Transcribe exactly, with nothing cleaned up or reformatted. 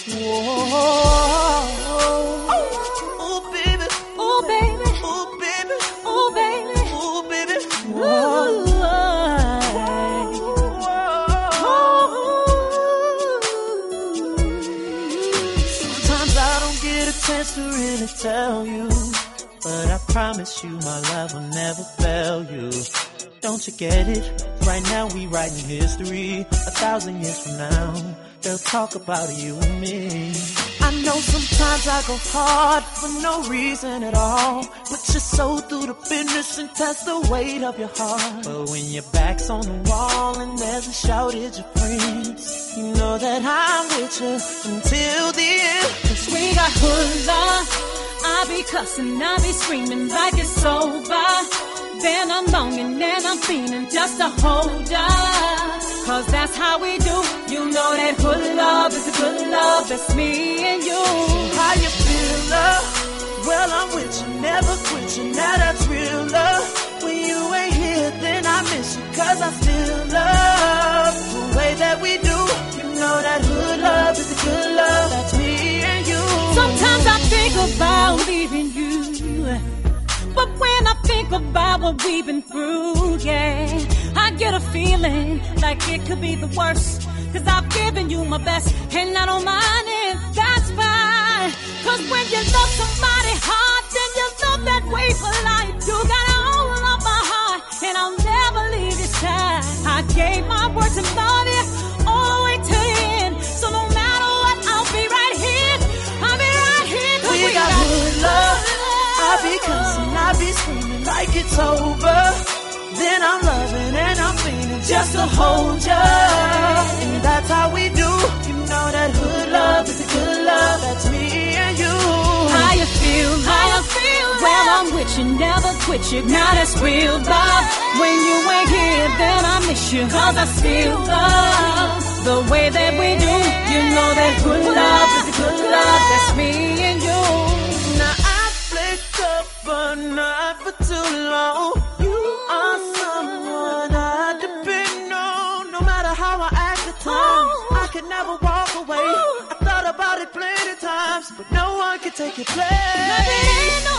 Whoa. Ooh, baby. Ooh, baby. Ooh, baby. Ooh, baby. Ooh, baby. Whoa. Sometimes I don't get a chance to really tell you, but I promise you my love will never fail you. Don't you get it? Right now we writing history. A thousand years from now, they'll talk about you and me. I know sometimes I go hard for no reason at all, put your soul through the business and test the weight of your heart. But when your back's on the wall and there's a shortage of friends, you know that I'm with you until the end. Cause we got hood love. I be cussing, I be screaming like it's over. Then I'm longing and I'm feeling just to hold up. Cause that's how we do. You know that good love is a good love. That's me and you. How you feel, love? Well, I'm with you, never quit you. Now that's real love. When you ain't here, then I miss you. Cause I still love the way that we do. You know that good love is a good love. That's me and you. Sometimes I think about leaving you, but when I think about what we've been through, yeah, I get a feeling like it could be the worst. Cause I've given you my best, and I don't mind it, that's fine. Cause when you love somebody hard, then you love that way for life. You got a hold of my heart, and I'll never leave your side. I gave my word to love you all the way to the end. So no matter what, I'll be right here. I'll be right here. Cause We, we got, got good love. I be cussing, I be screaming like it's over. Then I'm loving and I'm feeling just to hold ya. And that's how we do. You know that good love is a good love. That's me and you. How you feel, how you feel? Well, I'm with you, never quit you. Now that's real love. When you ain't here, then I miss you. Cause I still love the way that we do. You know that good love is a good love. That's me and you. Now I played tough, but not for too long. You are someone I depend on. No matter how I act at times, I could never walk away. I thought about it plenty times, but no one can take your place. There ain't no